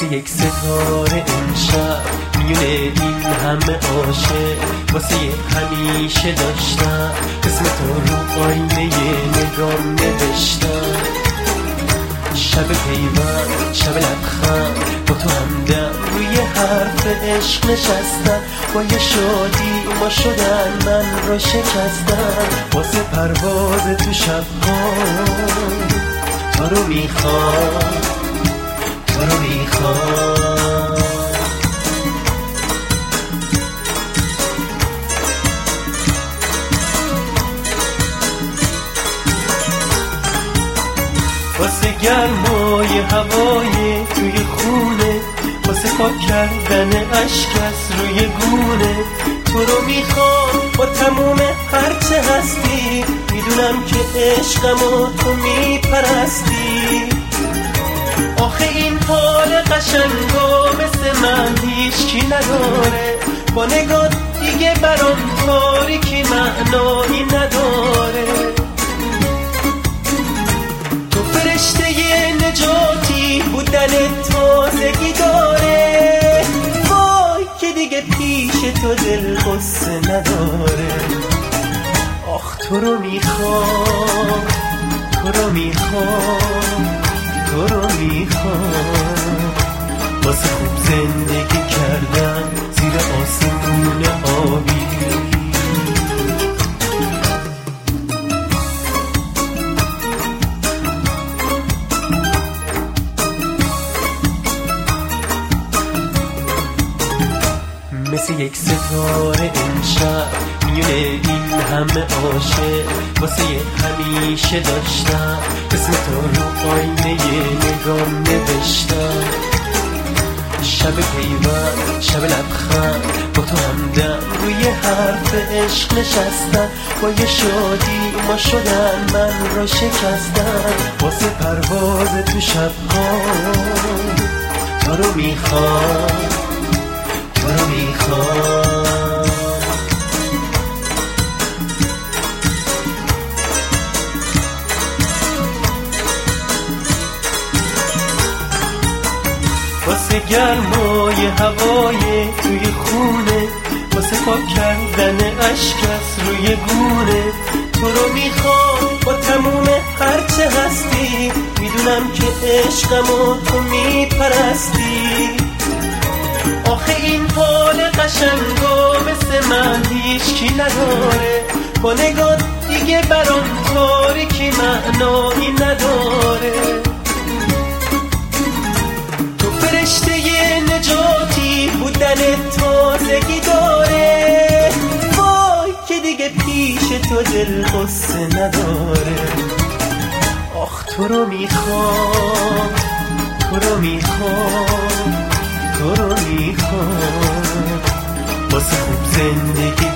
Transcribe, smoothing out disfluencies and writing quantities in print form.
مثل یک ستاره امشب میونه این همه عاشق واسه همیشه داشتم اسم تو رو آینه نگام نوشتم. شب پیوند شب لبخند با تو همدم روی حرف عشق نشستم. با یه شادی ما شدن من رو شکستم. واسه پرواز تو شبها تو رو میخوام تو رو میخوام. واسه گرمای هوای توی خونه واسه پاک کردن اشک از روی گونه تو رو میخوام با تموم هرچه هستی. میدونم که عشقمو تو میپرستی. آخه این حال قشنگو مثل من هیچکی نداره. با نگات دیگه برام تاریکی معنایی نداره. تو فرشته نجاتی بودن تازگی داره. وای که دیگه پیش تو دل غصه نداره. آخ تو رو میخوام تو رو میخوام تو رو میخوام. واسه خوب زندگی کردم زیر آسمون آبی. مثل یک ستاره امشب میونه این همه عاشق واسه همیشه داشتم اسم تو رو آینه نگام نوشتم. شب پیوند شب لبخند با تو همدم روی حرف عشق نشستم. با یه شادی ما شدن من رو شکستم. واسه پرواز تو شبها تو رو میخوام تو رو میخوام. واسه گرمای هوای توی خونه واسه پاک کردن اشک از روی گونه تو رو میخوام با تموم هرچه هستی. میدونم که عشقمو تو میپرستی. آخه این حال قشنگو مثل من هیچکی نداره. با نگات دیگه برام تاریکی معنایی نداره. تو فرشته نجاتی بودن تازگی داره. وای که دیگه پیش تو دل غصه نداره. آخ تو رو میخوام تو رو میخوام تو رو میخوام. واسه خوب زندگی